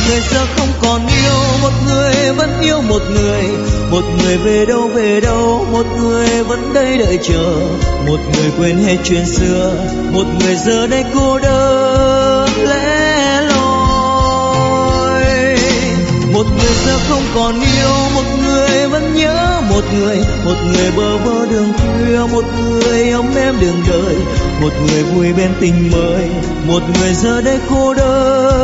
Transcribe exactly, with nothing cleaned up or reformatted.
người giờ không còn yêu, một người vẫn yêu một người, một người về đâu về đâu, một người vẫn đây đợi chờ, một người quên hết chuyện xưa, một người giờ đây cô đơn lẻ loi. Một người giờ không còn yêu, một người vẫn nhớ một người, một người bơ vơ đường khuya, một người ấm êm đường đời, một người vui bên tình mới, một người giờ đây cô đơn